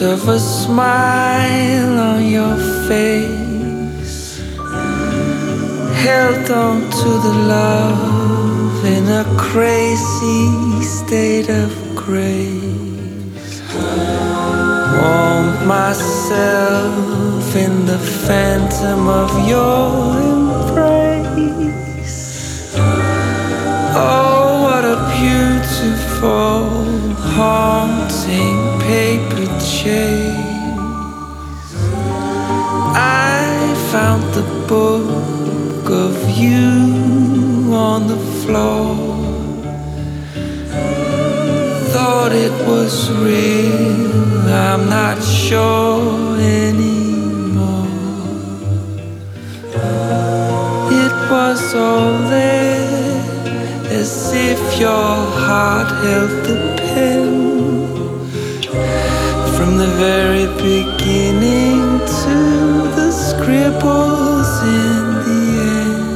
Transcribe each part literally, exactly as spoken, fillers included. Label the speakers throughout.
Speaker 1: of a smile on your face, held on to the love in a crazy state of grace. Warmed myself in the phantom of your embrace. Oh, what a beautiful, haunting paper chase. I found the book of you on the floor. Thought it was real, I'm not sure anymore. It was all there, as if your heart held the pen. From the very beginning to the scribbles in the end.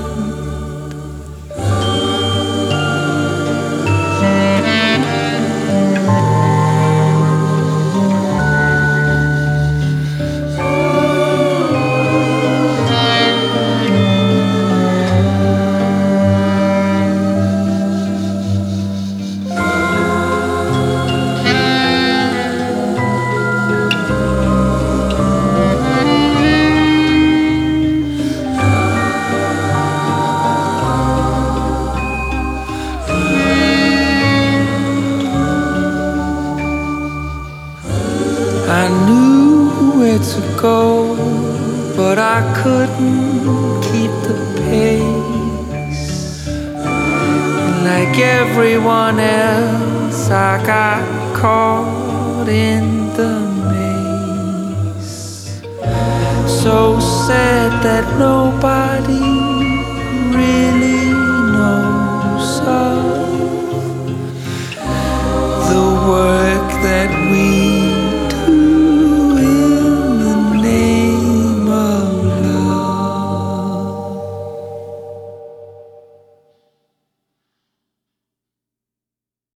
Speaker 1: I knew where to go, but I couldn't keep the pace. Like everyone else, I got caught in the maze. So sad that nobody really knows of the word